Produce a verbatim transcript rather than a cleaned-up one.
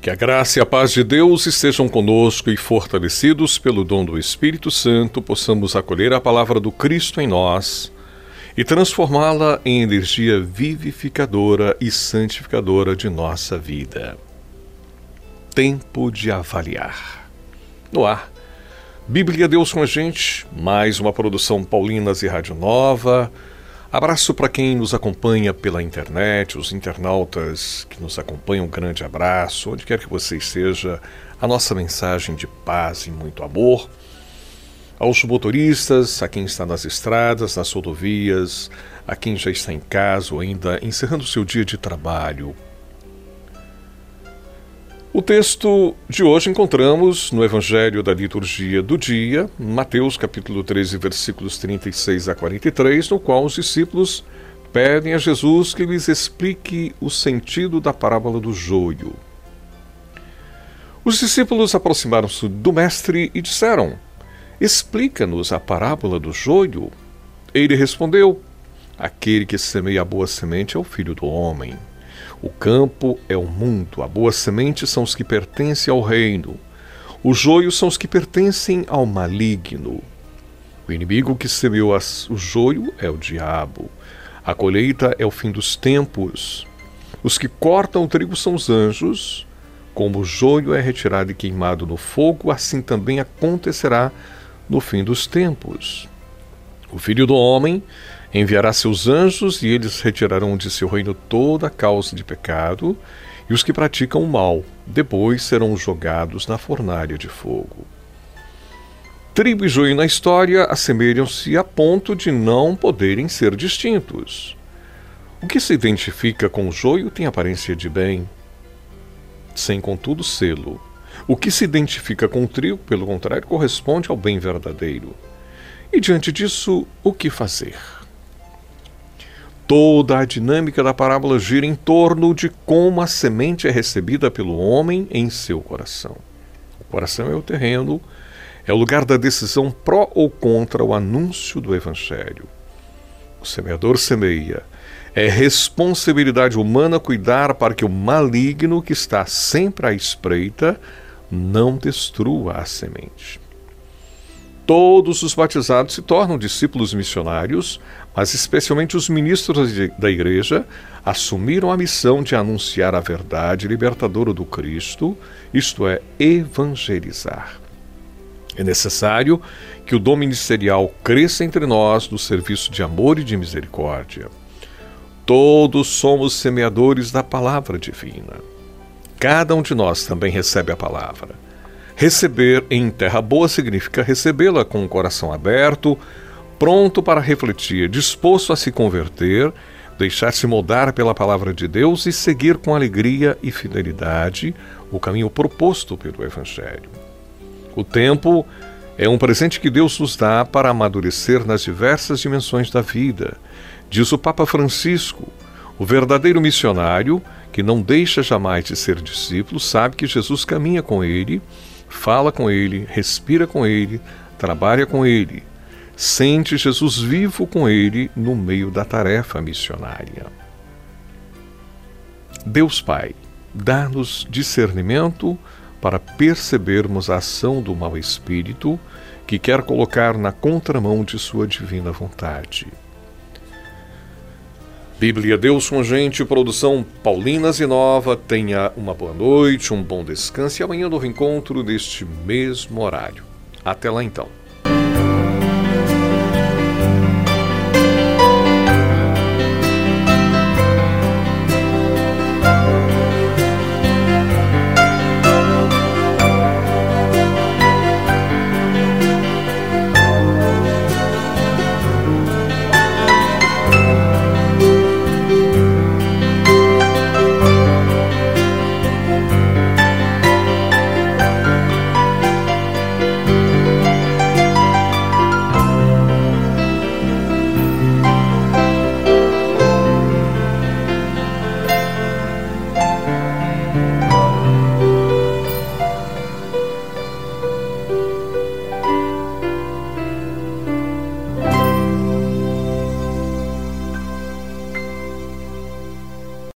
Que a graça e a paz de Deus estejam conosco e fortalecidos pelo dom do Espírito Santo, possamos acolher a palavra do Cristo em nós e transformá-la em energia vivificadora e santificadora de nossa vida. Tempo de avaliar. No ar, Bíblia Deus com a gente, mais uma produção Paulinas e Rádio Nova. Abraço para quem nos acompanha pela internet, os internautas que nos acompanham, um grande abraço, onde quer que você esteja, a nossa mensagem de paz e muito amor. Aos motoristas, a quem está nas estradas, nas rodovias, a quem já está em casa ou ainda encerrando o seu dia de trabalho. O texto de hoje encontramos no Evangelho da Liturgia do Dia, Mateus capítulo treze, versículos trinta e seis a quarenta e três, no qual os discípulos pedem a Jesus que lhes explique o sentido da parábola do joio. Os discípulos aproximaram-se do mestre e disseram: "Explica-nos a parábola do joio." Ele respondeu: "Aquele que semeia a boa semente é o Filho do Homem. O campo é o mundo, a boa semente são os que pertencem ao reino. Os joios são os que pertencem ao maligno. O inimigo que semeou as, o joio é o diabo. A colheita é o fim dos tempos. Os que cortam o trigo são os anjos. Como o joio é retirado e queimado no fogo, assim também acontecerá no fim dos tempos. O Filho do Homem enviará seus anjos e eles retirarão de seu reino toda a causa de pecado e os que praticam o mal, depois serão jogados na fornalha de fogo." Trigo e joio na história assemelham-se a ponto de não poderem ser distintos. O que se identifica com o joio tem aparência de bem, sem contudo sê-lo. O que se identifica com o trigo, pelo contrário, corresponde ao bem verdadeiro. E diante disso, o que fazer? Toda a dinâmica da parábola gira em torno de como a semente é recebida pelo homem em seu coração. O coração é o terreno, é o lugar da decisão pró ou contra o anúncio do Evangelho. O semeador semeia. É responsabilidade humana cuidar para que o maligno, que está sempre à espreita, não destrua a semente. Todos os batizados se tornam discípulos missionários, mas especialmente os ministros da igreja assumiram a missão de anunciar a verdade libertadora do Cristo, isto é, evangelizar. É necessário que o dom ministerial cresça entre nós no serviço de amor e de misericórdia. Todos somos semeadores da palavra divina. Cada um de nós também recebe a palavra. Receber em terra boa significa recebê-la com o coração aberto, pronto para refletir, disposto a se converter, deixar-se moldar pela palavra de Deus e seguir com alegria e fidelidade o caminho proposto pelo Evangelho. O tempo é um presente que Deus nos dá para amadurecer nas diversas dimensões da vida. Diz o Papa Francisco: o verdadeiro missionário, que não deixa jamais de ser discípulo, sabe que Jesus caminha com ele, fala com ele, respira com ele, trabalha com ele, sente Jesus vivo com ele no meio da tarefa missionária. Deus Pai, dá-nos discernimento para percebermos a ação do mau espírito que quer colocar na contramão de sua divina vontade. Bíblia Deus com a gente, produção Paulinas e Nova. Tenha uma boa noite, um bom descanso e amanhã novo encontro neste mesmo horário. Até lá então.